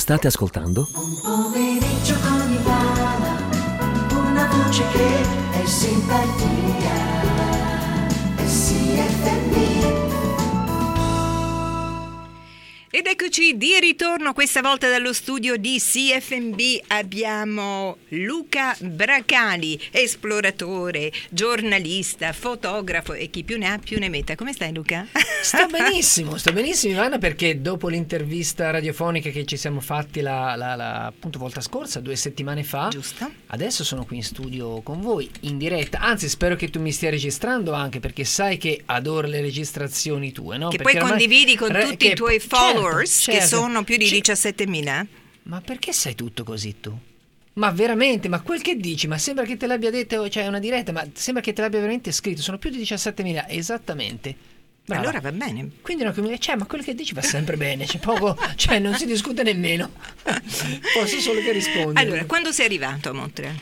State ascoltando? Un pomeriggio con Ivana, una voce che è simpatia, è CFM. Ed eccoci di ritorno, questa volta dallo studio di CFMB abbiamo Luca Bracali, esploratore, giornalista, fotografo e chi più ne ha più ne metta. Come stai, Luca? Sto benissimo Ivana, perché dopo l'intervista radiofonica che ci siamo fatti appunto volta scorsa, 2 settimane fa, Giusto. Adesso sono qui in studio con voi in diretta, anzi spero che tu mi stia registrando anche, perché sai che adoro le registrazioni tue, no? Che Perché poi condividi con tutti i tuoi followers, che sono più di 17.000. Ma perché sai tutto così tu? Ma veramente, ma quel che dici, ma sembra che te l'abbia detto, cioè è una diretta, ma sembra che te l'abbia veramente scritto, sono più di 17.000, esattamente. Brava. Allora va bene. Quindi ma quello che dici va sempre bene, c'è poco, cioè non si discute nemmeno. Posso solo che rispondere. Allora, quando sei arrivato a Montreal?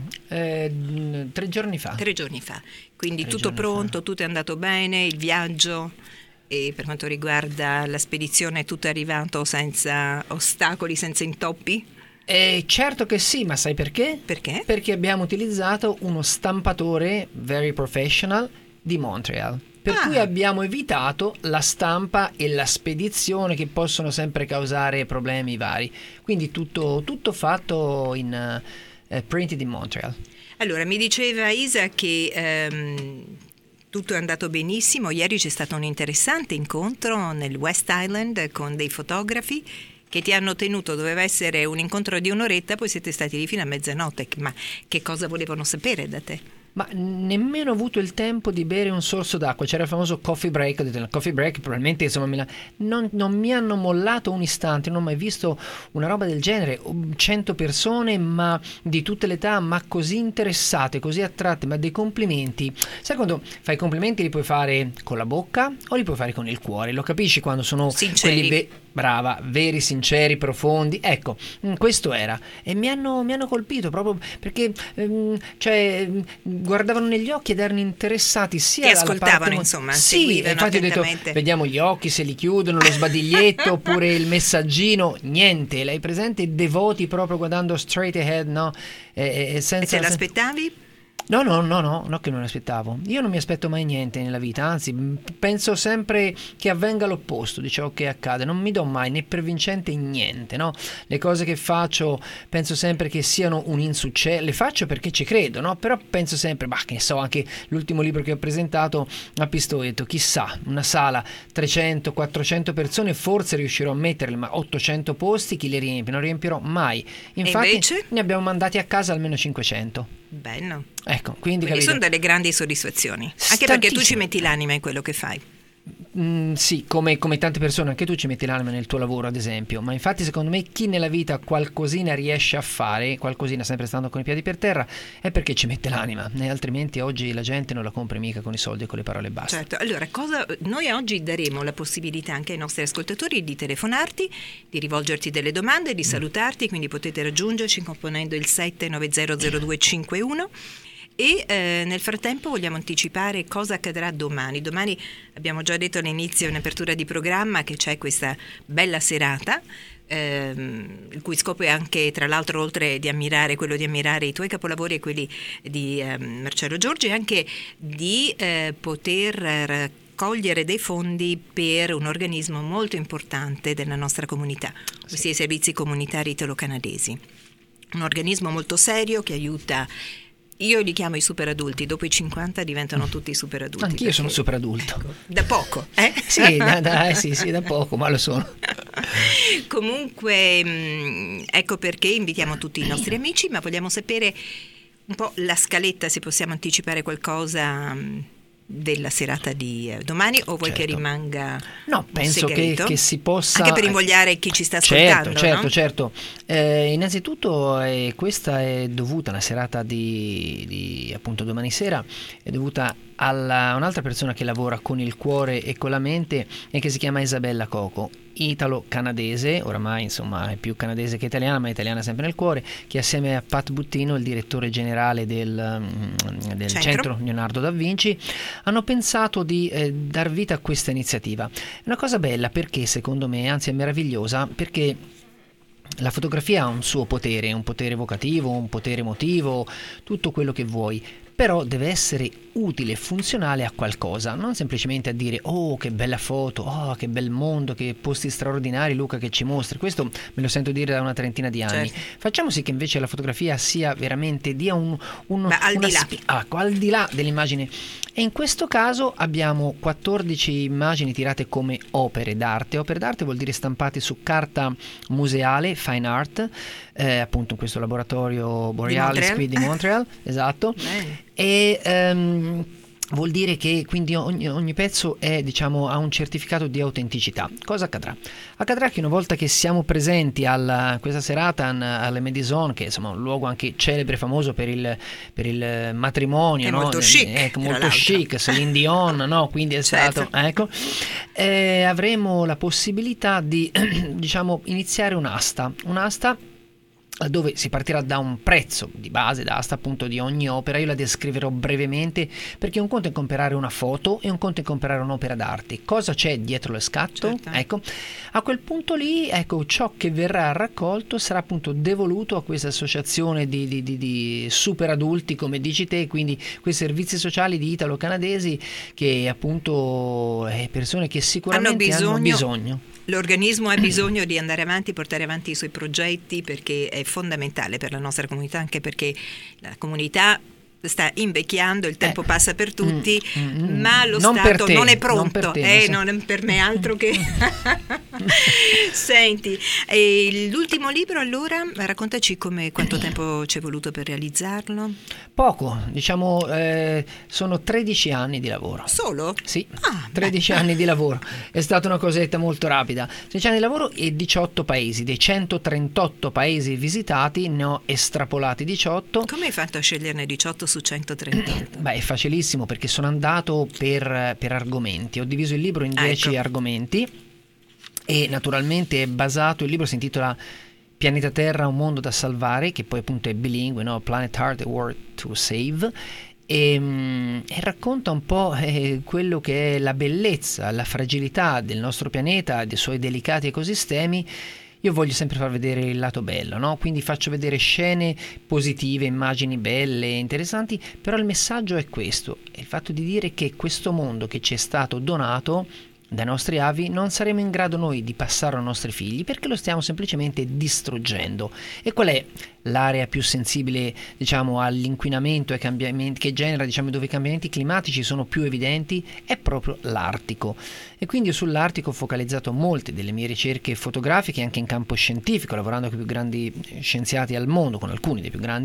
3 giorni fa. 3 giorni fa. Quindi 3 tutto giorni pronto, fa. tutto è andato bene, il viaggio, e per quanto riguarda la spedizione tutto è arrivato senza ostacoli, senza intoppi? Certo che sì, ma sai perché? Perché? Perché abbiamo utilizzato uno stampatore very professional di Montreal. Per cui abbiamo evitato la stampa e la spedizione, che possono sempre causare problemi vari. Quindi tutto fatto in printed in Montreal. Allora, mi diceva Isa che tutto è andato benissimo. Ieri c'è stato un interessante incontro nel West Island con dei fotografi che ti hanno tenuto. Doveva essere un incontro di un'oretta, poi siete stati lì fino a mezzanotte. Ma che cosa volevano sapere da te? Ma nemmeno ho avuto il tempo di bere un sorso d'acqua. C'era il famoso coffee break. Ho detto, il coffee break probabilmente insomma non mi hanno mollato un istante. Non ho mai visto una roba del genere. 100 persone, ma di tutte le età, ma così interessate, così attratte, ma dei complimenti. Sai, quando fai complimenti li puoi fare con la bocca o li puoi fare con il cuore. Lo capisci quando sono sinceri. quelli brava, veri, sinceri, profondi. Ecco, questo era. E mi hanno colpito proprio perché guardavano negli occhi ed erano interessati sia ti alla ascoltavano, parte insomma, sì, seguivano infatti ho detto, attentamente. vediamo gli occhi se li chiudono, lo sbadiglietto oppure il messaggino, niente. Lei presente, devoti proprio guardando straight ahead, no? Senza, E te l'aspettavi? No, che non aspettavo. Io non mi aspetto mai niente nella vita, anzi penso sempre che avvenga l'opposto di ciò che accade. Non mi do mai né per vincente in niente, no? Le cose che faccio penso sempre che siano un insuccesso. Le faccio perché ci credo, no? Però penso sempre, che ne so, anche l'ultimo libro che ho presentato a Pistoia, ho detto, chissà, una sala 300-400 persone, forse riuscirò a metterle, ma 800 posti chi li riempie? Non riempirò mai. Infatti invece? ne abbiamo mandati a casa almeno 500. Bello. Ecco, quindi sono delle grandi soddisfazioni, anche perché tu ci metti l'anima in quello che fai. Sì, come tante persone, anche tu ci metti l'anima nel tuo lavoro, ad esempio. Ma infatti secondo me chi nella vita qualcosina riesce a fare, qualcosina sempre stando con i piedi per terra, è perché ci mette l'anima, altrimenti oggi la gente non la compra mica con i soldi e con le parole basta. Certo, allora noi oggi daremo la possibilità anche ai nostri ascoltatori di telefonarti, di rivolgerti delle domande, di salutarti, quindi potete raggiungerci componendo il 7900251. E nel frattempo vogliamo anticipare cosa accadrà domani. Domani abbiamo già detto all'inizio, in apertura di programma, che c'è questa bella serata, il cui scopo è anche, tra l'altro, oltre di ammirare quello di ammirare i tuoi capolavori e quelli di Marcello Giorgi, anche di poter raccogliere dei fondi per un organismo molto importante della nostra comunità, ossia i servizi comunitari italo-canadesi. Un organismo molto serio che aiuta. Io li chiamo i super adulti, dopo i 50 diventano tutti super adulti. Anch'io sono super adulto. Ecco, da poco, eh? Sì, da poco, ma lo sono. Comunque, ecco perché invitiamo tutti i nostri amici, ma vogliamo sapere un po' la scaletta, se possiamo anticipare qualcosa della serata di domani, o vuoi che rimanga penso che si possa, anche per invogliare chi ci sta ascoltando. Certo. Innanzitutto questa è dovuta, la serata di appunto domani sera è dovuta a un'altra persona che lavora con il cuore e con la mente e che si chiama Isabella Coco, italo-canadese, oramai insomma è più canadese che italiana, ma italiana sempre nel cuore, che assieme a Pat Buttino, il direttore generale del centro Leonardo da Vinci, hanno pensato di dar vita a questa iniziativa. È una cosa bella perché secondo me, anzi è meravigliosa, perché La fotografia ha un suo potere, un potere evocativo, un potere emotivo, tutto quello che vuoi, però deve essere utile e funzionale a qualcosa, non semplicemente a dire oh che bella foto, oh che bel mondo, che posti straordinari Luca che ci mostri. Questo me lo sento dire da una trentina di anni. Certo. Facciamo sì che invece la fotografia sia veramente, dia Ma al di là. al di là dell'immagine. E in questo caso abbiamo 14 immagini tirate come opere d'arte. Opere d'arte vuol dire stampate su carta museale, fine art, appunto in questo laboratorio Borealis qui di Montreal, esatto. Bene. E vuol dire che quindi ogni pezzo è, diciamo, ha un certificato di autenticità. Cosa accadrà? Accadrà che una volta che siamo presenti questa serata alle Madison, che insomma è un luogo anche celebre, famoso per il matrimonio, È no? molto chic, Molto tra chic, Celine Dion, no? Quindi è Certo. stato, ecco, avremo la possibilità di diciamo iniziare un'asta dove si partirà da un prezzo di base d'asta appunto di ogni opera. Io la descriverò brevemente, perché un conto è comprare una foto e un conto è comprare un'opera d'arte. Cosa c'è dietro lo scatto? Certo. Ecco, a quel punto lì, ecco, ciò che verrà raccolto sarà appunto devoluto a questa associazione di super adulti, come dici te, quindi quei servizi sociali di italo-canadesi, che appunto persone che sicuramente hanno bisogno. L'organismo ha bisogno di andare avanti, portare avanti i suoi progetti, perché è fondamentale per la nostra comunità, anche perché la comunità sta invecchiando, il tempo passa per tutti, ma lo Non Stato per te, non è non pronto, per te, non per me altro che... Senti, l'ultimo libro allora, raccontaci quanto tempo ci è voluto per realizzarlo? Poco, diciamo, sono 13 anni di lavoro. Solo? Sì, Ah, 13 anni di lavoro, è stata una cosetta molto rapida. 13 anni di lavoro e 18 paesi, dei 138 paesi visitati ne ho estrapolati 18. Come hai fatto a sceglierne 18 su 138? Beh, è facilissimo, perché sono andato per argomenti, ho diviso il libro in 10 ecco. argomenti e naturalmente è basato, il libro si intitola Pianeta Terra, un mondo da salvare, che poi appunto è bilingue, no? Planet Earth, a World to Save. E racconta un po' quello che è la bellezza, la fragilità del nostro pianeta, dei suoi delicati ecosistemi. Io voglio sempre far vedere il lato bello, no? Quindi faccio vedere scene positive, immagini belle, interessanti, però il messaggio è questo, è il fatto di dire che questo mondo che ci è stato donato dai nostri avi non saremo in grado noi di passarlo ai nostri figli, perché lo stiamo semplicemente distruggendo. E qual è l'area più sensibile, diciamo, all'inquinamento e ai cambiamenti che genera, diciamo, dove i cambiamenti climatici sono più evidenti? È proprio l'Artico. E quindi io sull'Artico ho focalizzato molte delle mie ricerche fotografiche, anche in campo scientifico, lavorando con i più grandi scienziati al mondo, con alcuni dei più grandi.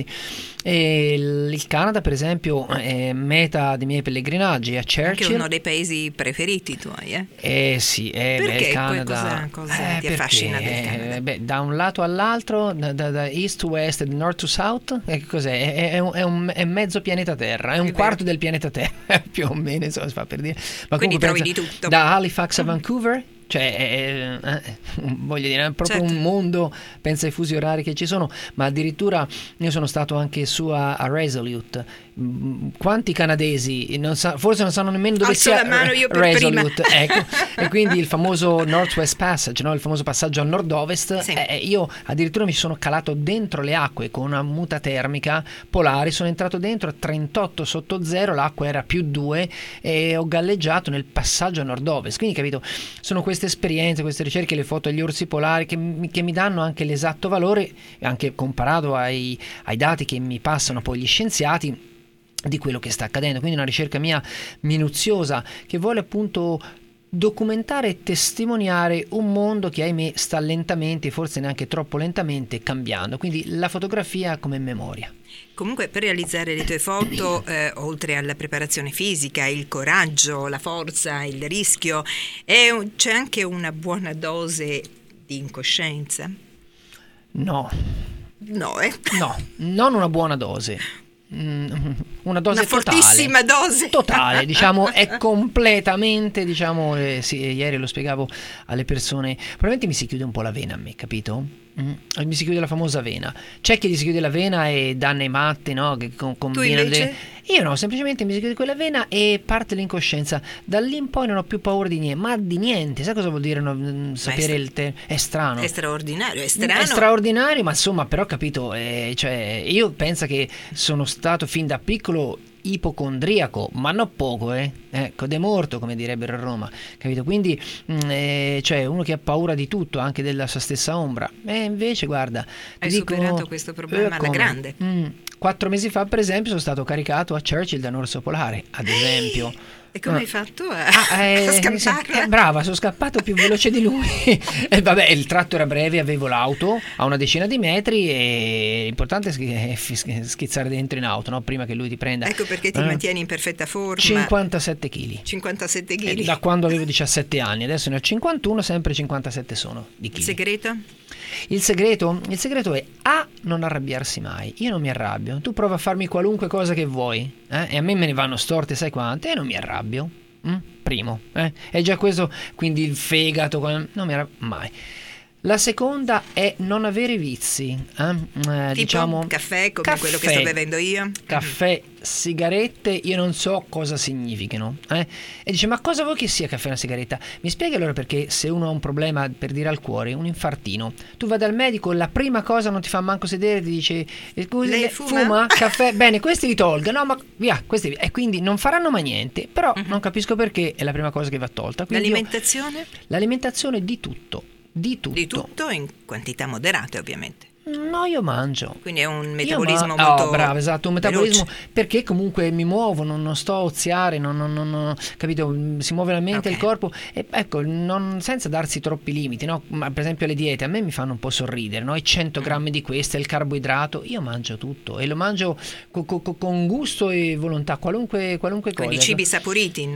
E il Canada, per esempio, è meta dei miei pellegrinaggi a Churchill. Anche uno dei paesi preferiti tuoi, eh? Sì, Perché? il Canada. Poi cosa ti affascina del Canada? Beh, da un lato all'altro, da east to west, da north to south, cos'è? È mezzo pianeta Terra, è un quarto del pianeta Terra, più o meno, insomma, si fa per dire. Ma quindi trovi pensa, di tutto. da Halifax a Vancouver, cioè voglio dire, è proprio Certo. un mondo, pensa ai fusi orari che ci sono, ma addirittura io sono stato anche su a Resolute. Quanti canadesi forse non sanno nemmeno dove Alzo sia la mano io per Resolute, prima. ecco. E quindi il famoso Northwest Passage, no? Il famoso passaggio a nord-ovest. Sì. Io addirittura mi sono calato dentro le acque con una muta termica polare, sono entrato dentro a 38 sotto zero, l'acqua era +2 e ho galleggiato nel passaggio a nord-ovest. Quindi, capito, sono queste esperienze, queste ricerche, le foto agli orsi polari che mi danno anche l'esatto valore, anche comparato ai dati che mi passano poi gli scienziati, di quello che sta accadendo. Quindi una ricerca mia minuziosa che vuole appunto documentare e testimoniare un mondo che ahimè sta lentamente, forse neanche troppo lentamente, cambiando. Quindi la fotografia come memoria. Comunque, per realizzare le tue foto, oltre alla preparazione fisica, il coraggio, la forza, il rischio, c'è anche una buona dose di incoscienza? No, No, non una buona dose. una dose Una fortissima dose. totale, diciamo, è completamente, diciamo, sì, ieri lo spiegavo alle persone, probabilmente mi si chiude un po' la vena a me, capito? Mi si chiude la famosa vena. C'è chi gli si chiude la vena e danno i matti, no? Che combinano invece? Io no, semplicemente mi si chiude quella vena e parte l'incoscienza. Da lì in poi non ho più paura di niente, ma di niente. Sai cosa vuol dire sapere è strano. È straordinario, è strano. È straordinario, ma insomma, però capito, cioè, io penso che sono stato fin da piccolo ipocondriaco, ma non poco, ecco, de morto, come direbbero a Roma, capito? Quindi cioè uno che ha paura di tutto, anche della sua stessa ombra. E invece guarda, hai superato questo problema alla grande. 4 mesi fa, per esempio, sono stato caricato a Churchill da un orso polare, ad esempio. E come hai fatto a scappare? Brava, sono scappato più veloce di lui. E vabbè, il tratto era breve, avevo l'auto a una decina di metri e l'importante è schizzare dentro in auto, no? Prima che lui ti prenda. Ecco perché ti mantieni in perfetta forma. 57 kg. 57 kg. Da quando avevo 17 anni, adesso ne ho 51, sempre 57 sono di chili. Il segreto? Il segreto è non arrabbiarsi mai. Io non mi arrabbio. Tu prova a farmi qualunque cosa che vuoi, e a me ne vanno storte, sai quante, e non mi arrabbio. Primo, è già questo, quindi il fegato, non mi arrabbio mai. La seconda è non avere vizi, tipo diciamo caffè, come quello che sto bevendo io. Caffè, sigarette, io non so cosa significano, e dice, ma cosa vuoi che sia caffè e una sigaretta? Mi spieghi allora, perché se uno ha un problema, per dire al cuore, un infartino, tu vai dal medico, la prima cosa non ti fa manco sedere, ti dice, Lei fuma caffè, bene, questi li tolga, no, ma via, questi, e quindi non faranno mai niente, però non capisco perché è la prima cosa che va tolta. Quindi L'alimentazione? Di tutto. Di tutto in quantità moderate, ovviamente. No, io mangio. Quindi è un metabolismo molto bravo, esatto, un metabolismo veloce. Perché comunque mi muovo, non sto a oziare, non capito? Si muove la mente, il corpo, e ecco, senza darsi troppi limiti, no? Ma per esempio le diete a me mi fanno un po' sorridere, no? I 100 grammi di questo, il carboidrato, io mangio tutto e lo mangio con gusto e volontà, qualunque cosa. Quindi cibi saporiti,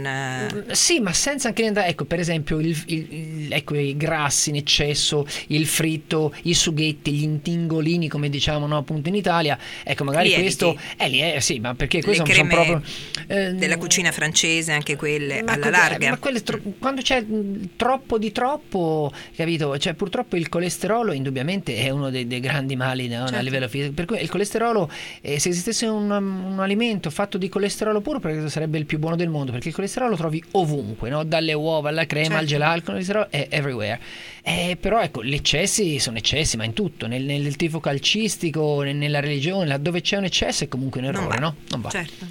non sì, ma senza anche andare, ecco, per esempio ecco, i grassi in eccesso, il fritto, i sughetti, gli intingolini, come diciamo, no, appunto in Italia, ecco, magari questo sì, ma perché questo sono proprio della cucina francese, anche quelle alla larga. Ma quelle quando c'è troppo di troppo, capito? Cioè, purtroppo il colesterolo indubbiamente è uno dei grandi mali, no? Certo. A livello fisico. Per cui il colesterolo, se esistesse un alimento fatto di colesterolo puro, perché sarebbe il più buono del mondo, perché il colesterolo lo trovi ovunque, no? Dalle uova alla crema, al gelato, il colesterolo è everywhere. Però ecco, gli eccessi sono eccessi, ma in tutto, nel tifo calcistico, nella religione, laddove c'è un eccesso è comunque un errore, no? Non va. Certo.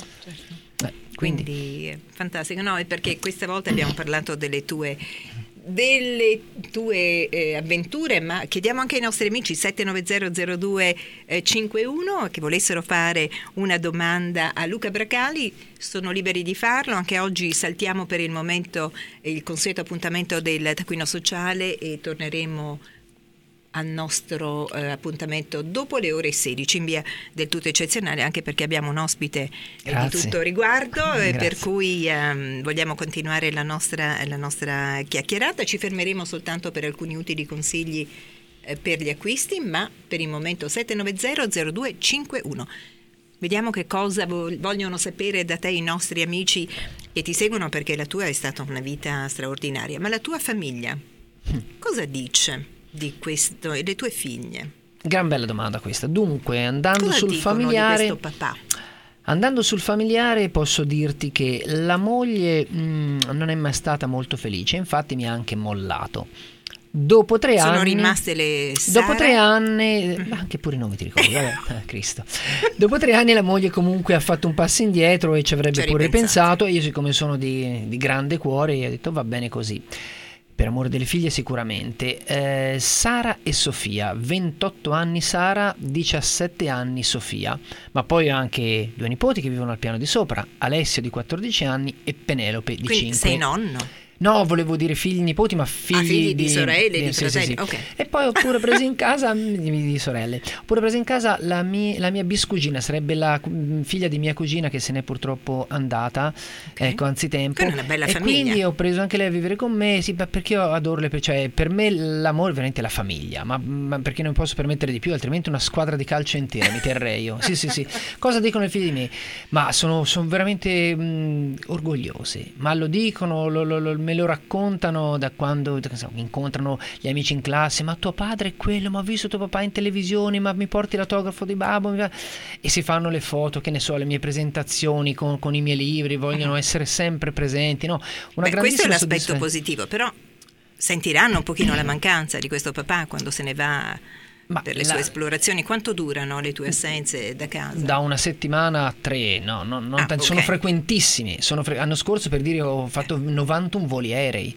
Quindi è fantastico, no? È perché questa volta abbiamo parlato delle tue avventure, ma chiediamo anche ai nostri amici 7900251 che volessero fare una domanda a Luca Bracali, sono liberi di farlo. Anche oggi saltiamo per il momento il consueto appuntamento del taccuino sociale e torneremo al nostro appuntamento dopo le ore 16 in via del tutto eccezionale, anche perché abbiamo un ospite di tutto riguardo, per cui vogliamo continuare la nostra chiacchierata. Ci fermeremo soltanto per alcuni utili consigli per gli acquisti, ma per il momento 7900251. Vediamo che cosa vogliono sapere da te i nostri amici che ti seguono, perché la tua è stata una vita straordinaria, ma la tua famiglia cosa dice di questo e le tue figlie? Gran bella domanda questa. Dunque, andando cosa sul dicono familiare, di questo papà? Andando sul familiare, posso dirti che la moglie non è mai stata molto felice, infatti mi ha anche mollato. Dopo 3 anni sono rimaste le Sara. Dopo 3 anni, ma anche pure i nomi ti ricordi, Cristo. Dopo 3 anni la moglie comunque ha fatto un passo indietro e ci avrebbe pure ripensato, e io, siccome sono di grande cuore, ho detto va bene così. Per amore delle figlie sicuramente. Sara e Sofia, 28 anni Sara, 17 anni Sofia, ma poi ho anche 2 nipoti che vivono al piano di sopra, Alessio di 14 anni e Penelope di Quindi 5. sei nonno? No, volevo dire figli nipoti, ma figli di sorelle, di sì, fratelli. sì, sì. Ok. E poi ho pure preso in casa di sorelle. Ho pure preso in casa la mia biscugina, sarebbe la figlia di mia cugina che se n'è purtroppo andata, ecco, anzitempo. Quella è una bella e famiglia. quindi ho preso anche lei a vivere con me, sì, perché io adoro cioè per me l'amore è veramente la famiglia, ma perché non posso permettere di più, altrimenti una squadra di calcio intera mi terrei io. Sì, sì, sì. Cosa dicono i figli di me? Ma sono veramente orgogliosi, ma lo dicono, me lo raccontano da quando incontrano gli amici in classe. Ma tuo padre è quello, ma ho visto tuo papà in televisione, ma mi porti l'autografo di babbo? E si fanno le foto, che ne so, le mie presentazioni con i miei libri, vogliono essere sempre presenti, no? Una questo è grandissima l'aspetto positivo, però sentiranno un pochino la mancanza di questo papà quando se ne va per le sue esplorazioni. Quanto durano le tue assenze da casa? Da una settimana a 3, no, non tanti, ok. sono frequentissimi. L'anno scorso, per dire, ho fatto 91 voli aerei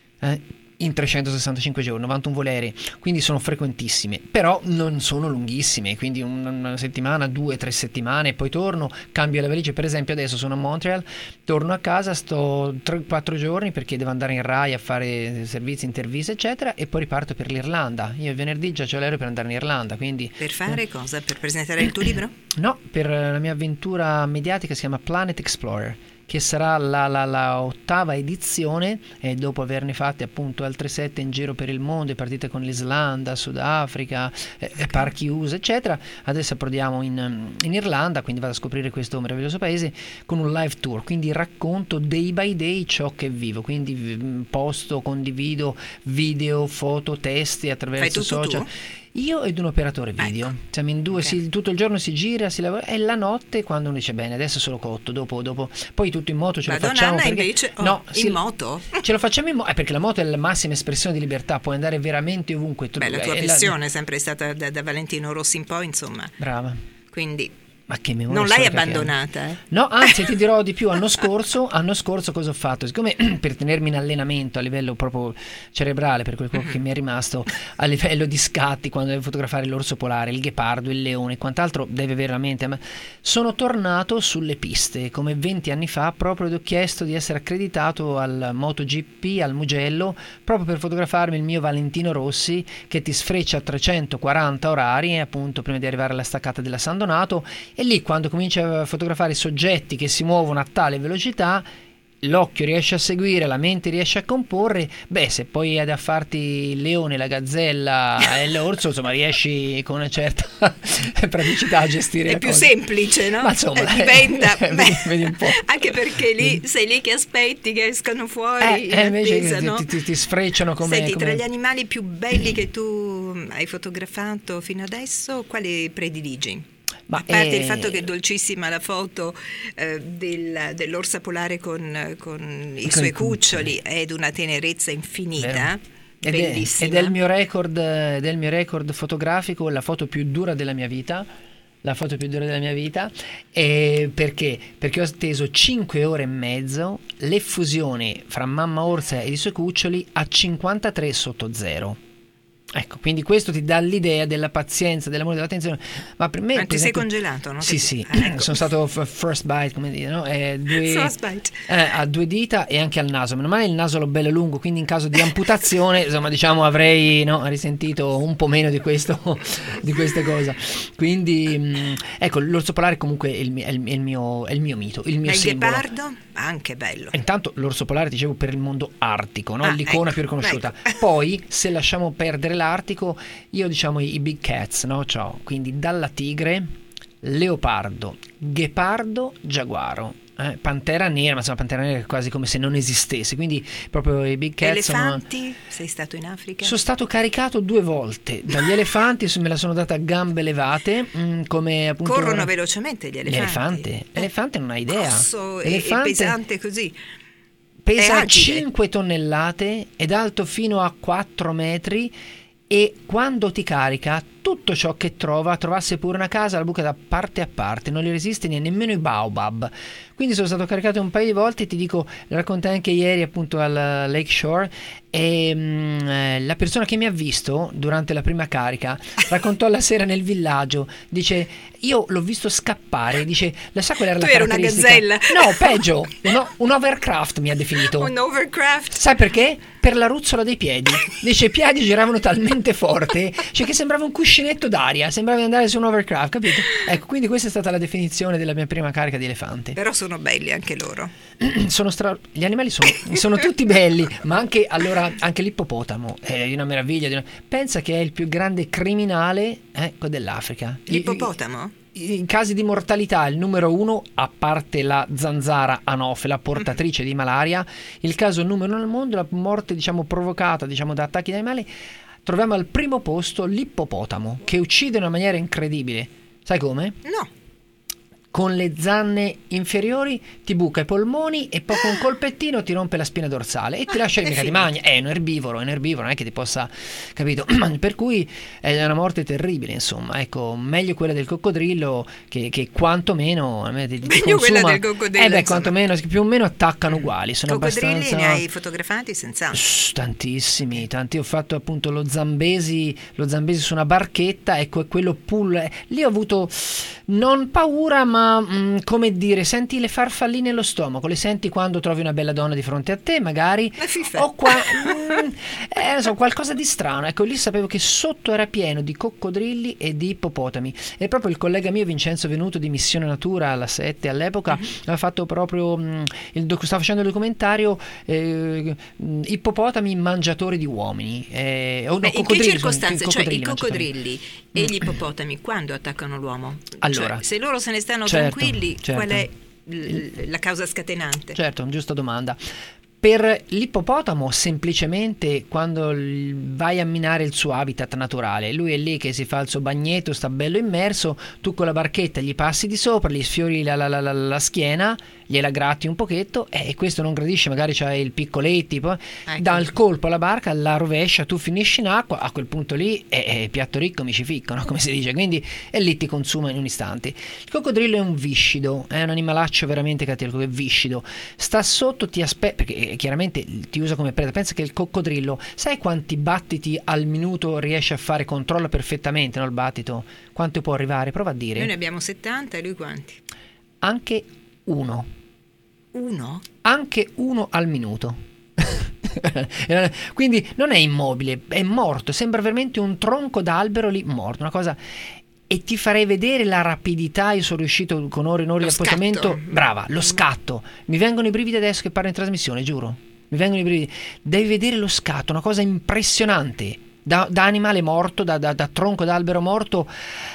in 365 giorni, 91 voli aerei, quindi sono frequentissime, però non sono lunghissime, quindi una settimana, 2-3 settimane, e poi torno, cambio le valigie. Per esempio adesso sono a Montreal, torno a casa, sto 3-4 giorni perché devo andare in Rai a fare servizi, interviste eccetera, e poi riparto per l'Irlanda. Io il venerdì già c'ho l'aereo per andare in Irlanda, quindi per fare cosa? Per presentare il tuo libro? No, per la mia avventura mediatica, si chiama Planet Explorer, che sarà la 8ª edizione, e dopo averne fatte appunto altre 7 in giro per il mondo, e partite con l'Islanda, Sudafrica, parchi USA eccetera. Adesso approdiamo in Irlanda, quindi vado a scoprire questo meraviglioso paese con un live tour, quindi racconto day by day ciò che vivo, quindi posto, condivido video, foto, testi attraverso social. Tu? Io ed un operatore video, siamo in due, tutto il giorno si gira, si lavora, e la notte quando uno dice bene, adesso solo cotto, dopo poi tutto in moto ce lo facciamo. Anna invece in moto? Ce lo facciamo in moto, perché la moto è la massima espressione di libertà, puoi andare veramente ovunque. La tua passione è sempre stata da Valentino Rossi in poi, insomma. Brava. Quindi Ma che memoria non l'hai storica abbandonata, eh? No, anzi ti dirò di più. L'anno scorso cosa ho fatto? Siccome per tenermi in allenamento a livello proprio cerebrale, per quel che mi è rimasto, a livello di scatti, quando devo fotografare l'orso polare, il ghepardo, il leone e quant'altro deve avere la mente, ma sono tornato sulle piste come 20 anni fa, proprio ed ho chiesto di essere accreditato al MotoGP, al Mugello, proprio per fotografarmi il mio Valentino Rossi che ti sfreccia a 340 orari, appunto prima di arrivare alla staccata della San Donato. E lì, quando cominci a fotografare soggetti che si muovono a tale velocità, l'occhio riesce a seguire, la mente riesce a comporre. Se poi hai da farti il leone, la gazzella e l'orso, insomma riesci con una certa praticità a gestire. È più semplice, no? Ma insomma diventa vedi un po'. Anche perché lì sei lì che aspetti che escano fuori in invece attesa, no? ti sfrecciano come. Senti, tra gli animali più belli che tu hai fotografato fino adesso, quali prediligi? A parte il fatto che è dolcissima la foto dell'orsa polare con i suoi cuccioli, è di una tenerezza infinita, bellissima. Ed è il mio record fotografico, la foto più dura della mia vita. E perché? Perché ho atteso 5 ore e mezzo l'effusione fra mamma orsa e i suoi cuccioli a 53 sotto zero. Ecco, quindi questo ti dà l'idea della pazienza, dell'amore, dell'attenzione. Ma per me, ti sei congelato, no? Sì, ecco. Sono stato first bite, come dire, no? Frostbite. A 2 dita e anche al naso. Meno male il naso l'ho bello lungo, quindi in caso di amputazione, insomma, diciamo avrei risentito un po' meno di questa cosa. Quindi, ecco, l'orso polare comunque è il mio mito, il mio simbolo. Il ghepardo? Anche bello. Intanto l'orso polare, dicevo, per il mondo artico, no? L'icona più riconosciuta. Ecco. Poi, se lasciamo perdere l'artico, io diciamo i big cats, no? Quindi dalla tigre, leopardo, ghepardo, giaguaro, pantera nera, ma insomma pantera nera è quasi come se non esistesse, quindi proprio i big cats. Elefanti? Sei stato in Africa? Sono stato caricato 2 volte dagli elefanti, me la sono data a gambe levate, come appunto corrono velocemente gli elefanti. L'elefante non ha idea. Grosso e pesante così. Pesa 5 tonnellate ed alto fino a 4 metri, e quando ti carica tutto ciò che trovasse pure una casa, la buca da parte a parte, non gli resiste nemmeno i baobab. Quindi sono stato caricato un paio di volte, ti dico, lo raccontai anche ieri appunto al Lake Shore, e la persona che mi ha visto durante la prima carica raccontò la sera nel villaggio, dice io l'ho visto scappare, dice la sa qual era la Tu eri una caratteristica? gazzella. No, peggio, un overcraft mi ha definito. Un overcraft. Sai perché? Per la ruzzola dei piedi. Dice i piedi giravano talmente forte, cioè che sembrava un cuscinetto d'aria, sembrava di andare su un overcraft, capito? Ecco, quindi questa è stata la definizione della mia prima carica di elefante. Però sono belli anche loro. Gli animali sono tutti belli, ma anche l'ippopotamo è una meraviglia. Pensa che è il più grande criminale dell'Africa. L'ippopotamo? In casi di mortalità il numero 1, a parte la zanzara anofela portatrice di malaria, il caso numero 1 al mondo, la morte provocata da attacchi di animali, troviamo al primo posto l'ippopotamo, che uccide in una maniera incredibile. Sai come? No. Con le zanne inferiori ti buca i polmoni e poi con un colpettino ti rompe la spina dorsale e ti lascia mica di magna. È un erbivoro, non è che ti possa, capito? Per cui è una morte terribile, insomma. Ecco, meglio quella del coccodrillo che quantomeno ti meglio consuma. Quella del coccodrillo. Quantomeno più o meno attaccano uguali. Sono coccodrilli abbastanza. Ne hai fotografati senz'altro? Tantissimi. Ho fatto appunto lo zambesi su una barchetta, ecco, è quello pull. Lì ho avuto non paura, ma come dire, senti le farfalline allo stomaco, le senti quando trovi una bella donna di fronte a te, magari, o non so, qualcosa di strano. Ecco, lì sapevo che sotto era pieno di coccodrilli e di ippopotami. E proprio il collega mio Vincenzo Venuto di Missione Natura alla 7 all'epoca ha fatto proprio stava facendo il documentario ippopotami mangiatori di uomini. In che circostanze? Cioè i coccodrilli e gli ippopotami quando attaccano l'uomo? Allora, se loro se ne stanno tranquilli, qual è la causa scatenante? Certo, giusta domanda. Per l'ippopotamo semplicemente quando vai a minare il suo habitat naturale, lui è lì che si fa il suo bagnetto, sta bello immerso, tu con la barchetta gli passi di sopra, gli sfiori la schiena, gliela gratti un pochetto e questo non gradisce, magari c'hai il piccoletti, poi dà il colpo alla barca, la rovescia, tu finisci in acqua, a quel punto lì è piatto ricco mi ci ficco, no? Come si dice, quindi e lì ti consuma in un istante. Il coccodrillo è un viscido, è un animalaccio veramente cattivo, è viscido, sta sotto, ti aspetta, perché chiaramente ti usa come preda. Pensa che il coccodrillo, sai quanti battiti al minuto riesce a fare? Controlla perfettamente, no, il battito, quanto può arrivare? Prova a dire. Noi ne abbiamo 70 e lui quanti? Anche uno al minuto. Quindi non è immobile, è morto, sembra veramente un tronco d'albero lì morto, una cosa. E ti farei vedere la rapidità. Io sono riuscito con ore e ore di appuntamento. Brava, lo scatto. Mi vengono i brividi adesso che parlo in trasmissione, giuro. Mi vengono i brividi. Devi vedere lo scatto, una cosa impressionante. Da animale morto, da tronco d'albero morto,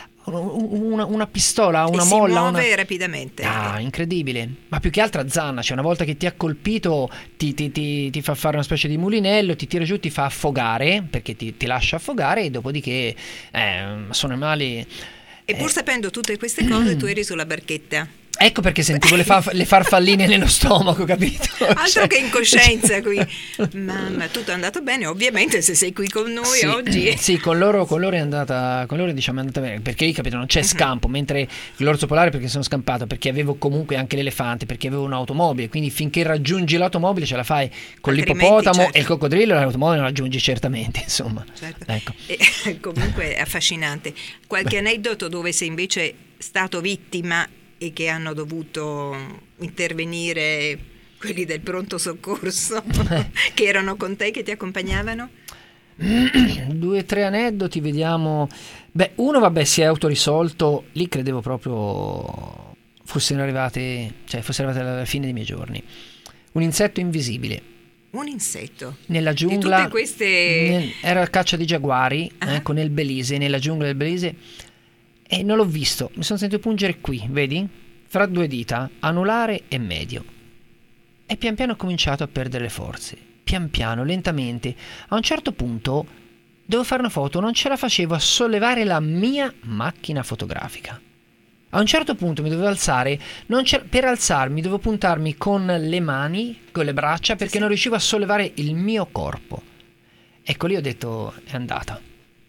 una pistola, una molla. Si muove rapidamente. Incredibile. Ma più che altro a zanna, cioè una volta che ti ha colpito ti fa fare una specie di mulinello, ti tira giù, ti fa affogare, perché ti lascia affogare e dopodiché sono animali. E pur sapendo tutte queste cose tu eri sulla barchetta. Ecco perché sentivo le farfalline nello stomaco, capito? Altro che incoscienza qui. Ma tutto è andato bene, ovviamente, se sei qui con noi oggi. Sì, con loro è andata bene, perché lì, capito, non c'è scampo, mentre l'orso polare perché sono scampato, perché avevo comunque anche l'elefante, perché avevo un'automobile, quindi finché raggiungi l'automobile ce la fai. Con l'ippopotamo e il coccodrillo l'automobile non raggiungi certamente, insomma. Certo. Ecco. Comunque è affascinante. Qualche aneddoto dove sei invece stato vittima e che hanno dovuto intervenire quelli del pronto soccorso che erano con te, che ti accompagnavano? 2 o 3 aneddoti, vediamo. Uno si è autorisolto, lì credevo proprio fossero arrivate alla fine dei miei giorni. Un insetto invisibile. Un insetto? Nella giungla. Di tutte queste. Era a caccia di giaguari, nel Belize, nella giungla del Belize. E non l'ho visto, mi sono sentito pungere qui, vedi? Fra 2 dita, anulare e medio. E pian piano ho cominciato a perdere le forze. Pian piano, lentamente. A un certo punto, devo fare una foto, non ce la facevo a sollevare la mia macchina fotografica. A un certo punto mi dovevo alzare, per alzarmi dovevo puntarmi con le mani, con le braccia, perché non riuscivo a sollevare il mio corpo. Ecco, lì ho detto, è andata.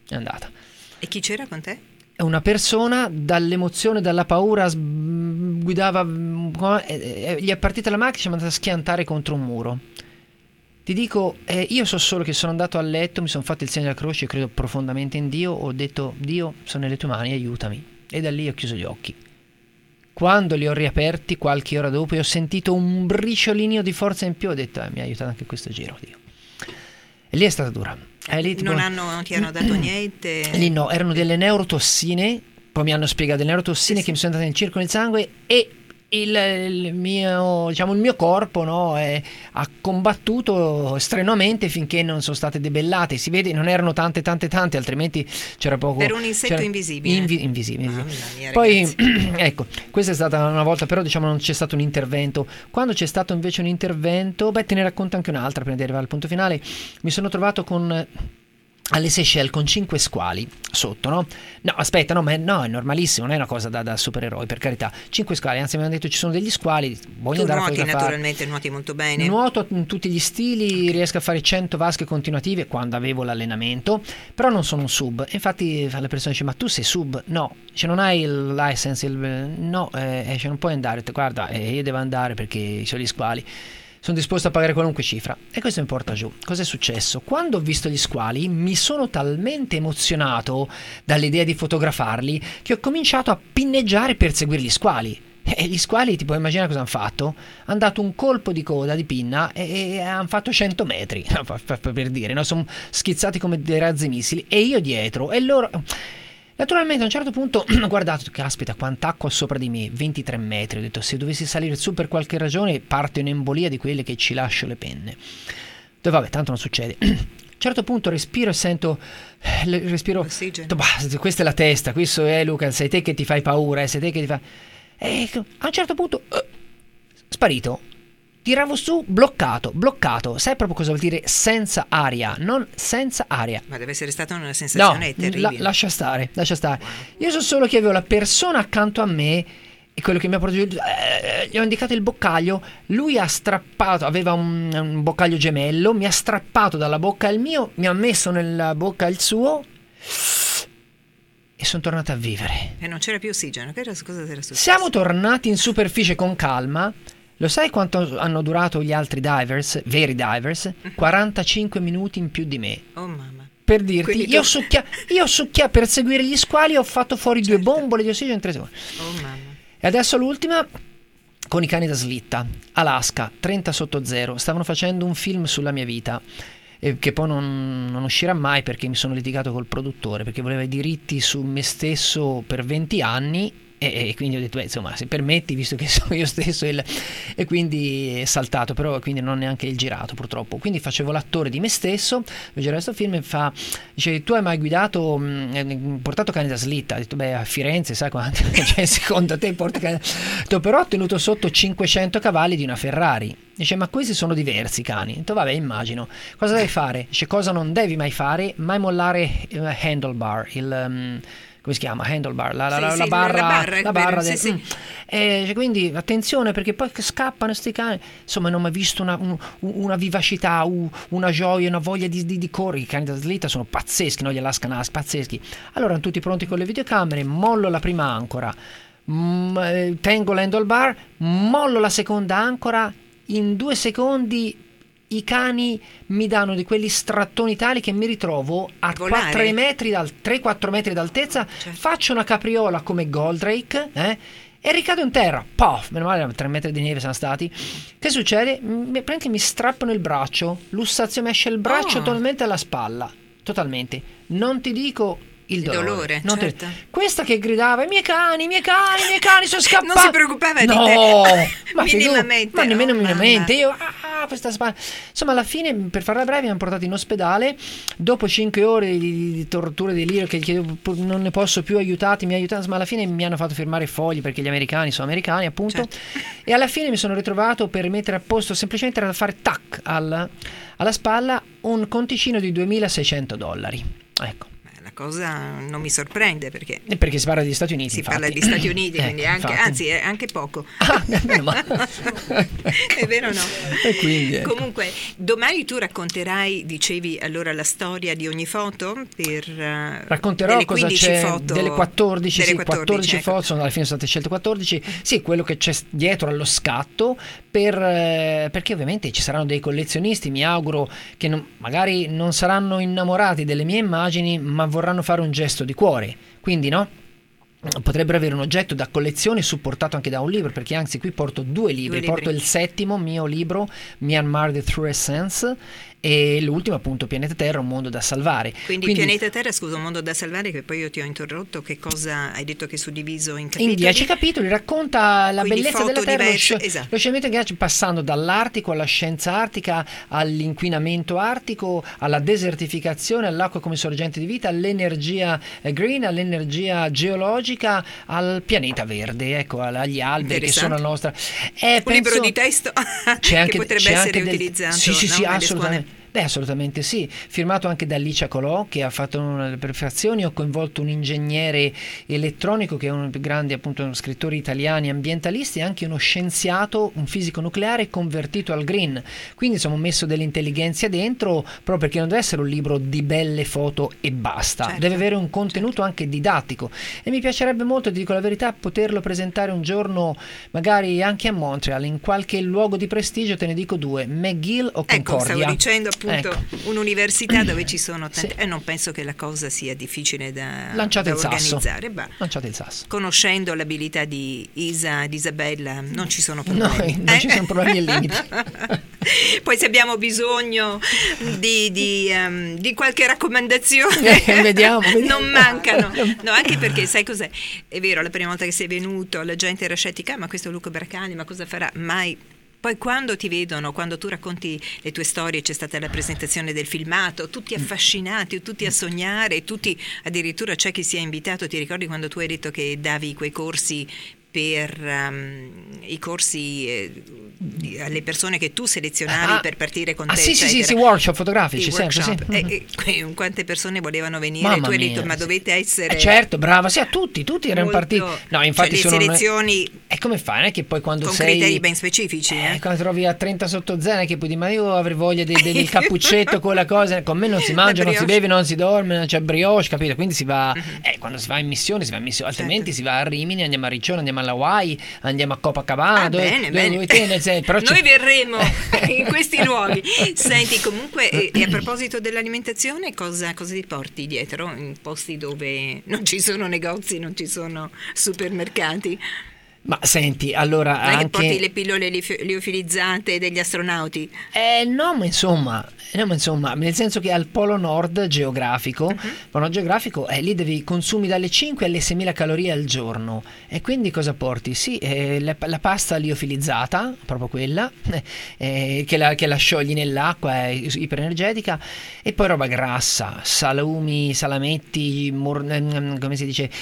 E chi c'era con te? Una persona, dall'emozione, dalla paura, guidava, gli è partita la macchina e ci è andata a schiantare contro un muro. Ti dico, io so solo che sono andato a letto, mi sono fatto il segno della croce, credo profondamente in Dio, ho detto: Dio, sono nelle tue mani, aiutami. E da lì ho chiuso gli occhi. Quando li ho riaperti qualche ora dopo e ho sentito un briciolinio di forza in più, ho detto: mi ha aiutato anche questo giro, Dio. E lì è stata dura. Lì, tipo, non ti hanno dato niente? Lì no, erano delle neurotossine, poi mi hanno spiegato delle neurotossine che mi sono andate nel circolo nel sangue, e il mio corpo, no, ha combattuto strenuamente finché non sono state debellate. Si vede, non erano tante, altrimenti c'era poco. Per un insetto invisibile. Invisibile. Mamma mia, poi ecco, questa è stata una volta, però diciamo non c'è stato un intervento. Quando c'è stato invece un intervento, te ne racconto anche un'altra prima di arrivare al punto finale. Mi sono trovato alle Seychelles con 5 squali sotto, no? No, aspetta, no, è normalissimo, non è una cosa da supereroi, per carità. 5 squali, anzi mi hanno detto ci sono degli squali, voglio andare a fotografare. Tu naturalmente, nuoti molto bene. Nuoto in tutti gli stili, riesco a fare 100 vasche continuative quando avevo l'allenamento, però non sono un sub. Infatti le persone dicono: ma tu sei sub? No, non hai il license, no, non puoi andare. Guarda, io devo andare perché sono gli squali. Sono disposto a pagare qualunque cifra. E questo mi porta giù. Cos'è successo? Quando ho visto gli squali mi sono talmente emozionato dall'idea di fotografarli che ho cominciato a pinneggiare per seguire gli squali. E gli squali, ti puoi immaginare cosa hanno fatto? Hanno dato un colpo di coda di pinna e hanno fatto 100 metri, per dire, no? Sono schizzati come dei razzi missili e io dietro, e loro... Naturalmente a un certo punto ho guardato, caspita, quant'acqua ho sopra di me, 23 metri, ho detto: se dovessi salire su per qualche ragione parte un'embolia di quelle che ci lascio le penne. Vabbè, tanto non succede. A un certo punto respiro e sento questa è la testa, questo è Luca, sei te che ti fai paura, sei te che ti fai... E a un certo punto sparito. Tiravo su, bloccato. Sai proprio cosa vuol dire senza aria? Non senza aria. Ma deve essere stata una sensazione terribile. Lascia stare. Io so solo che avevo la persona accanto a me e quello che mi ha portato giù, gli ho indicato il boccaglio, lui ha strappato, aveva un boccaglio gemello, mi ha strappato dalla bocca il mio, mi ha messo nella bocca il suo e sono tornato a vivere. E non c'era più ossigeno, cosa era successo? Siamo tornati in superficie con calma. Lo sai quanto hanno durato gli altri divers, veri divers? 45 minuti in più di me. Oh mamma. Per dirti, io succhia per seguire gli squali, ho fatto fuori 2 bombole di ossigeno in 3 secondi. Oh mamma. E adesso l'ultima, con i cani da slitta, Alaska, 30 sotto zero. Stavano facendo un film sulla mia vita, che poi non uscirà mai perché mi sono litigato col produttore, perché voleva i diritti su me stesso per 20 anni. E quindi ho detto, insomma, se permetti, visto che sono io stesso, e quindi è saltato, però quindi non neanche il girato purtroppo. Quindi facevo l'attore di me stesso, ho girato questo film e dice: tu hai mai guidato, portato cani da slitta? Ho detto: beh, a Firenze, sai quanto? Cioè, secondo te porti cani? Però ho tenuto sotto 500 cavalli di una Ferrari. Dice: ma questi sono diversi cani. Ho detto: vabbè, immagino. Cosa devi fare? Dice: cosa non devi mai fare? Mai mollare il handlebar, come si chiama? Handlebar, la barra del... sì. Quindi attenzione, perché poi scappano sti cani. Insomma, non ho mai visto una vivacità, una gioia, una voglia di correre. I cani da slitta sono pazzeschi, no? Gli Alaskan Husky, pazzeschi. Allora erano tutti pronti con le videocamere, mollo la prima ancora, tengo l'handlebar, mollo la seconda ancora, in 2 secondi i cani mi danno di quegli strattoni tali che mi ritrovo a 3-4 metri d'altezza, certo. Faccio una capriola come Goldrake e ricado in terra. Pof, meno male 3 metri di neve sono stati. Che succede? Mi strappano il braccio, lussazione, mi esce il braccio totalmente alla spalla, totalmente. Non ti dico il dolore, certo. Questa che gridava: i miei cani sono scappati. Non si preoccupava di te. Ma minimamente. Ma nemmeno minimamente. Io questa spalla. Insomma, alla fine, per farla breve, mi hanno portato in ospedale dopo 5 ore di tortura, di delirio, che chiedevo: non ne posso più, aiutatemi. Ma alla fine mi hanno fatto firmare fogli, perché gli americani sono americani, appunto, certo. E alla fine mi sono ritrovato, per mettere a posto, semplicemente era da fare tac alla spalla, un conticino di $2.600. Ecco. Cosa non mi sorprende, perché si parla degli Stati Uniti. Si parla di Stati Uniti, quindi anzi è anche poco. È vero o no? E quindi, comunque, domani tu racconterai, dicevi allora, la storia di ogni foto racconterò cosa c'è foto, delle 14, delle 14 ecco. foto, alla fine sono state scelte 14. Sì, quello che c'è dietro allo scatto, perché ovviamente ci saranno dei collezionisti, mi auguro, che magari non saranno innamorati delle mie immagini, ma vorranno fare un gesto di cuore, quindi no? Potrebbero avere un oggetto da collezione supportato anche da un libro, perché anzi qui porto due libri. Porto il 7° mio libro, Myanmar The True Essence, e l'ultimo appunto Pianeta Terra, un mondo da salvare. Quindi Pianeta Terra, scusa, un mondo da salvare, che poi io ti ho interrotto, che cosa hai detto che è suddiviso in capitoli? In 10 capitoli, racconta la quindi bellezza della Terra, esatto. lo sciamento che ha, passando dall'Artico alla scienza artica, all'inquinamento artico, alla desertificazione, all'acqua come sorgente di vita, all'energia green, all'energia geologica, al pianeta verde, ecco, agli alberi che sono la nostra. Un libro di testo che potrebbe essere utilizzato, sì, assolutamente. Beh, assolutamente sì, firmato anche da Alicia Colò, che ha fatto una delle prefazioni. Ho coinvolto un ingegnere elettronico che è uno dei più grandi appunto scrittori italiani ambientalisti, e anche uno scienziato, un fisico nucleare convertito al green. Quindi insomma ho messo delle intelligenze dentro, proprio perché non deve essere un libro di belle foto e basta, certo, deve avere un contenuto anche didattico, e mi piacerebbe molto, ti dico la verità, poterlo presentare un giorno magari anche a Montreal, in qualche luogo di prestigio. Te ne dico 2, McGill o Concordia. Stavo dicendo appunto un'università dove ci sono tanti, e non penso che la cosa sia difficile da organizzare. Lanciate il sasso. Conoscendo l'abilità di Isa, di Isabella, non ci sono problemi. Non ci sono problemi e limiti. Poi se abbiamo bisogno di qualche raccomandazione, vediamo. Non mancano. No, anche perché sai cos'è? È vero, la prima volta che sei venuto la gente era scettica, ma questo è Luca Bracani, ma cosa farà? Mai. Poi quando ti vedono, quando tu racconti le tue storie, c'è stata la presentazione del filmato, tutti affascinati, tutti a sognare, tutti, addirittura c'è chi si è invitato. Ti ricordi quando tu hai detto che davi quei corsi per i corsi alle persone che tu selezionavi per partire con te, sì, workshop fotografici, workshop. Sì. Quante persone volevano venire? Mamma tu hai mia, detto ma dovete essere certo, brava, sì, a tutti erano partiti. No, infatti cioè, le selezioni e come fai? Non è che poi quando con sei criteri ben specifici quando trovi a 30 sotto zero, che puoi dire ma io avrei voglia del cappuccetto con la cosa, con me non si mangia, non si beve, non si dorme, non c'è brioche, capito? Quindi si va quando si va in missione, altrimenti certo, si va a Rimini, andiamo a Riccione, andiamo alla Hawaii, andiamo a Copacabana, bene. Però noi verremo in questi luoghi. Senti, comunque, e a proposito dell'alimentazione, cosa ti porti dietro in posti dove non ci sono negozi, non ci sono supermercati? Ma senti, allora non è che porti le pillole liofilizzate degli astronauti? No, ma insomma, nel senso che al polo nord geografico, lì devi consumi dalle 5 alle 6.000 calorie al giorno, e quindi cosa porti? Sì, la pasta liofilizzata, proprio quella, che la sciogli nell'acqua, è iperenergetica, e poi roba grassa, salumi, salametti, come si dice,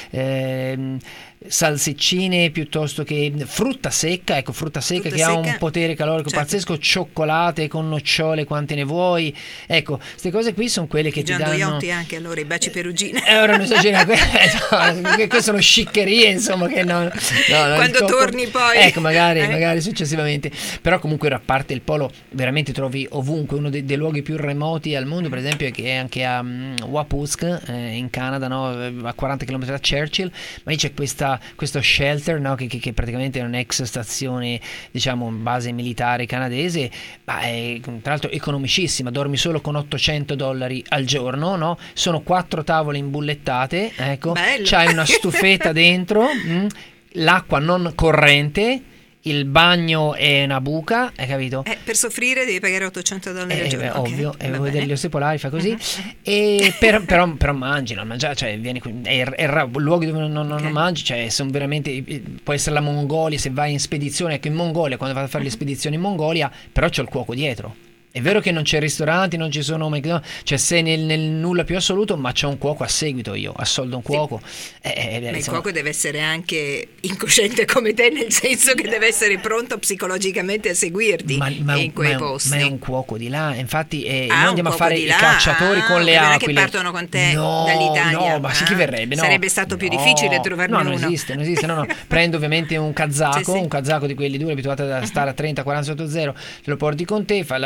salsiccine, piuttosto che frutta secca che ha un potere calorico pazzesco, cioccolate con nocciole quante ne vuoi, ecco, queste cose qui sono quelle che ti danno Gioiotti anche, allora i baci perugine, ora non esageriamo, queste sono sciccherie, insomma, che no, quando torni poi ecco, magari successivamente. Però comunque, a parte il polo, veramente trovi ovunque. Uno dei luoghi più remoti al mondo, per esempio, che è anche a Wapusk, in Canada, no? A 40 km da Churchill, ma lì c'è questo shelter, no? che praticamente è un'ex stazione, diciamo base militare canadese, ma è tra l'altro economicissima, dormi solo con $800 al giorno, no? Sono 4 tavole imbullettate, ecco. Bello. C'hai una stufetta dentro, l'acqua non corrente, il bagno è una buca, hai capito? Per soffrire devi pagare $800 al giorno. Ovvio, e vuoi vedere gli orsi polari, fa così. E però mangi, non mangiare, cioè vieni qui, luoghi dove non mangi, cioè sono veramente, può essere la Mongolia, se vai in spedizione, ecco, in Mongolia, quando vado a fare le spedizioni in Mongolia, però c'è il cuoco dietro. È vero che non c'è ristoranti, non ci sono, cioè sei nel nulla più assoluto, ma c'è un cuoco a seguito, io assoldo un cuoco. Ma il cuoco deve essere anche incosciente come te, nel senso che deve essere pronto psicologicamente a seguirti in quei posti. Ma è un cuoco di là, infatti noi andiamo a fare i cacciatori con le aquile. Non è che partono con te dall'Italia. No, ma chi verrebbe? No. Sarebbe stato più difficile trovarne uno. Non esiste, no. Prendo ovviamente un kazako, un kazako di quelli duri, abituato a stare a 30-40 sotto zero, te lo porti con te, fai l'avventura,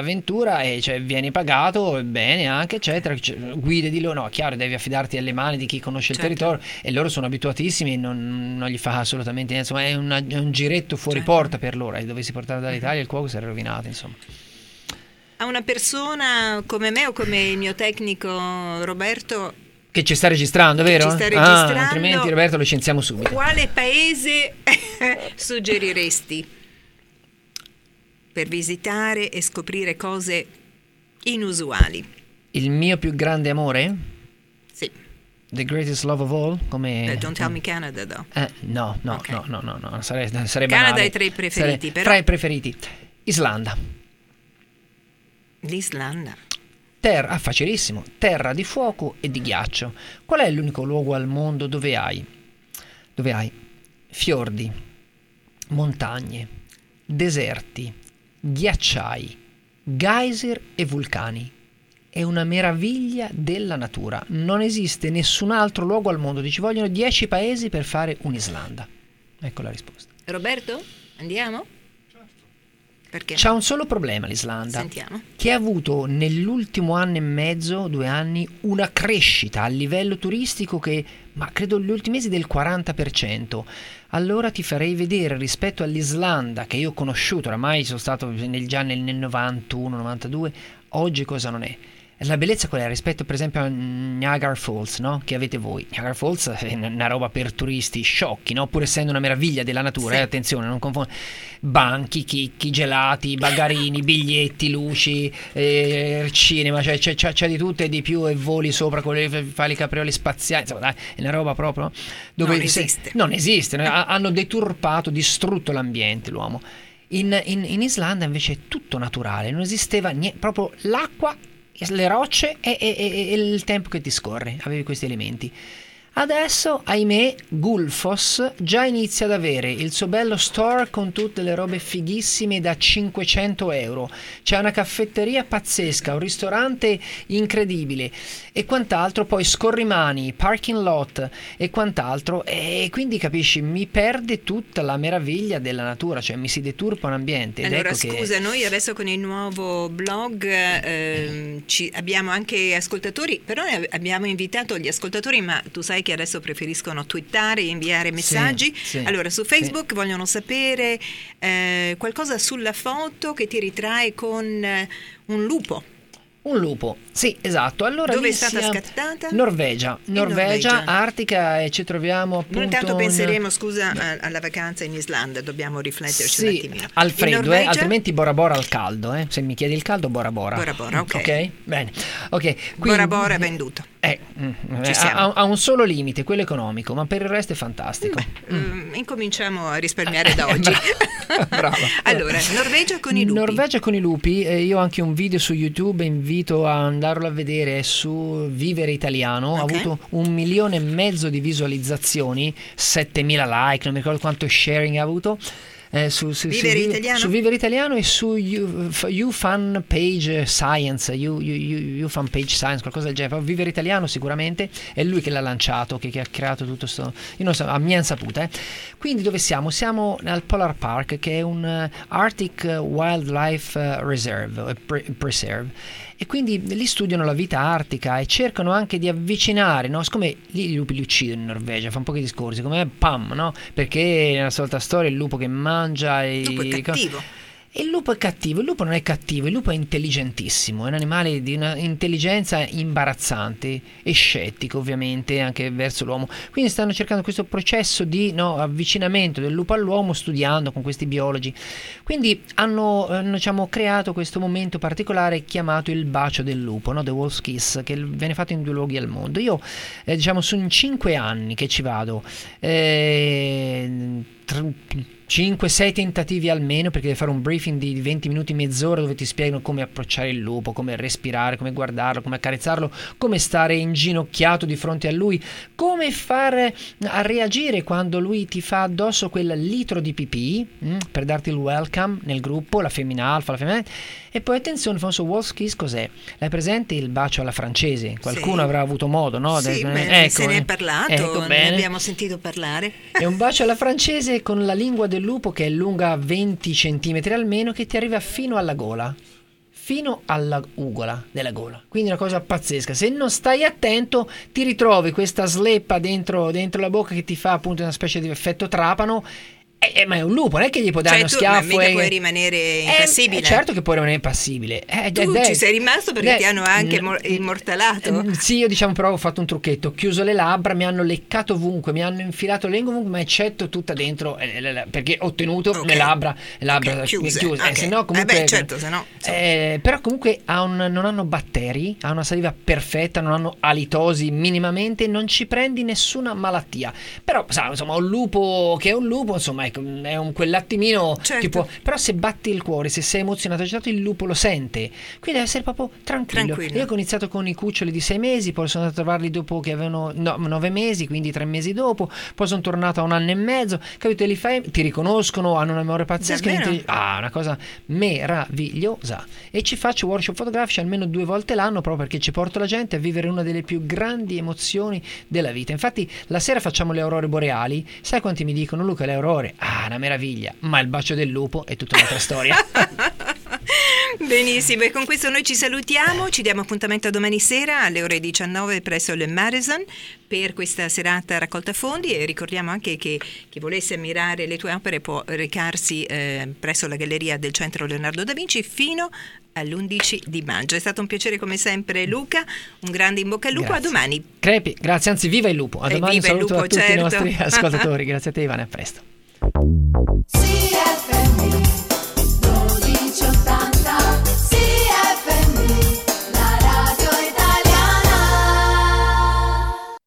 natura e cioè, vieni pagato bene anche, eccetera, guide di loro, no, chiaro, devi affidarti alle mani di chi conosce il territorio e loro sono abituatissimi, non gli fa assolutamente niente, insomma è un giretto fuori porta per loro, e dovessi portare dall'Italia il cuoco sarebbe rovinato, insomma. A una persona come me o come il mio tecnico Roberto che ci sta registrando, vero? Ci sta registrando, altrimenti Roberto lo licenziamo subito. Quale paese suggeriresti per visitare e scoprire cose inusuali? Il mio più grande amore? Sì. The greatest love of all? Come... Don't tell me Canada, though. No, Okay. no, sarebbe Canada banale. è tra i preferiti, però. Tra i preferiti. Islanda. L'Islanda. Facilissimo. Terra di fuoco e di ghiaccio. Qual è l'unico luogo al mondo dove hai fiordi, montagne, deserti, ghiacciai, geyser e vulcani? È una meraviglia della natura. Non esiste nessun altro luogo al mondo. Ci vogliono 10 paesi per fare un'Islanda. Ecco la risposta. Roberto, andiamo? Perché? C'ha un solo problema l'Islanda. Sentiamo. Che ha avuto nell'ultimo anno e mezzo, 2 anni, una crescita a livello turistico che, ma credo negli ultimi mesi del 40%. Allora ti farei vedere rispetto all'Islanda che io ho conosciuto, oramai sono stato già nel 91, 92, oggi cosa non è? La bellezza qual è rispetto per esempio a Niagara Falls, no? Che avete voi. Niagara Falls è una roba per turisti sciocchi, no? Pur essendo una meraviglia della natura, sì. Attenzione, non confondere. Banchi, chicchi, gelati, bagarini, biglietti, luci, cinema, cioè c'è di tutto e di più, e voli sopra con fai le capriole spaziali, insomma dai, è una roba proprio dove non esiste, hanno deturpato, distrutto l'ambiente l'uomo. In Islanda invece è tutto naturale, non esisteva niente, proprio l'acqua, le rocce e il tempo che ti scorre, avevi questi elementi. Adesso, ahimè, Gulfos già inizia ad avere il suo bello store con tutte le robe fighissime da 500 euro. C'è una caffetteria pazzesca, un ristorante incredibile e quant'altro, poi scorrimani, parking lot e quant'altro, e quindi capisci, mi perde tutta la meraviglia della natura, cioè mi si deturpa un ambiente. Ed allora ecco scusa, noi adesso con il nuovo blog abbiamo anche ascoltatori, però abbiamo invitato gli ascoltatori, ma tu sai che adesso preferiscono twittare e inviare messaggi. Sì, allora su Facebook vogliono sapere qualcosa sulla foto che ti ritrae con un lupo. Un lupo, sì, esatto. Allora, dove è stata scattata? Norvegia, artica, e ci troviamo appunto. Noi intanto penseremo, sisa, alla vacanza in Islanda, dobbiamo rifletterci sì, un attimino. Al freddo, altrimenti Bora Bora al caldo, Se mi chiedi il caldo, Bora Bora. Bora Bora, ok. Ok, bene. Okay, quindi, Bora Bora è venduto. Ha un solo limite, quello economico, ma per il resto è fantastico. Incominciamo a risparmiare da oggi. Brava. Allora, Norvegia con i lupi. Norvegia con i lupi, io ho anche un video su YouTube, invito a andarlo a vedere, è su Vivere Italiano, ha avuto 1,5 milioni di visualizzazioni, 7.000 like, non mi ricordo quanto sharing ha avuto. Su Vivere Italiano e su YouFan Page Science, YouFan Page Science, qualcosa del genere. Vivere Italiano sicuramente è lui che l'ha lanciato, che ha creato tutto sto, io non so, a mia insaputa. Quindi dove siamo? Siamo al Polar Park, che è un Arctic Wildlife Preserve, e quindi lì studiano la vita artica e cercano anche di avvicinare, no? Siccome lì i lupi li uccidono in Norvegia, fanno pochi discorsi, come Pam, no? Perché nella solita storia il lupo che mangia il lupo è cattivo. Il lupo è cattivo, il lupo non è cattivo, il lupo è intelligentissimo, è un animale di una intelligenza imbarazzante e scettico ovviamente anche verso l'uomo. Quindi stanno cercando questo processo di avvicinamento del lupo all'uomo, studiando con questi biologi. Quindi hanno diciamo, creato questo momento particolare chiamato il bacio del lupo, no? The Wolf's Kiss, che viene fatto in 2 luoghi al mondo. Io diciamo sono 5 anni che ci vado, 5-6 tentativi almeno, perché devi fare un briefing di 20 minuti, mezz'ora, dove ti spiegano come approcciare il lupo, come respirare, come guardarlo, come accarezzarlo, come stare inginocchiato di fronte a lui, come fare a reagire quando lui ti fa addosso quel litro di pipì per darti il welcome nel gruppo, la femmina alfa, la femmina. E poi attenzione, famoso Wolf's Kiss cos'è? L'hai presente il bacio alla francese? Qualcuno avrà avuto modo, no? Sì, se ne è parlato, ne abbiamo sentito parlare. È un bacio alla francese con la lingua del lupo che è lunga 20 centimetri almeno, che ti arriva fino alla gola. fino alla ugola della gola, quindi una cosa pazzesca. Se non stai attento ti ritrovi questa sleppa dentro la bocca che ti fa appunto una specie di effetto trapano. Ma è un lupo, non è che gli può dare uno schiaffo ma puoi rimanere impassibile. Certo che puoi rimanere impassibile. Tu ci sei rimasto perché ti hanno anche immortalato. Sì, io diciamo però ho fatto un trucchetto, ho chiuso le labbra, mi hanno leccato ovunque, mi hanno infilato le lingue ovunque, ma eccetto tutta dentro, perché ho tenuto le labbra chiuse. Okay. Se no comunque certo, se no. però comunque non hanno batteri, ha una saliva perfetta, non hanno alitosi minimamente, non ci prendi nessuna malattia. Però insomma un lupo che è un lupo, insomma è quell'attimino tipo, però se batti il cuore, se sei emozionato, agitato, il lupo lo sente, quindi deve essere proprio tranquillo. Io ho iniziato con i cuccioli di 6 mesi, poi sono andato a trovarli dopo che avevano 9 mesi, quindi 3 mesi dopo, poi sono tornato a 1 anno e mezzo, capito? Li fai, ti riconoscono, hanno una memoria pazzesca, una cosa meravigliosa. E ci faccio workshop fotografici almeno 2 volte l'anno, proprio perché ci porto la gente a vivere una delle più grandi emozioni della vita. Infatti la sera facciamo le aurore boreali, sai quanti mi dicono: Luca, le aurore, una meraviglia, ma il bacio del lupo è tutta un'altra storia. Benissimo, e con questo noi ci salutiamo, ci diamo appuntamento a domani sera alle ore 19 presso il Madison per questa serata raccolta fondi, e ricordiamo anche che chi volesse ammirare le tue opere può recarsi presso la galleria del Centro Leonardo da Vinci fino all'11 di maggio. È stato un piacere come sempre, Luca, un grande in bocca al lupo. Grazie. A domani. Crepi, grazie, anzi viva il lupo, a domani. Un saluto a tutti i nostri ascoltatori, grazie a te Ivana, a presto.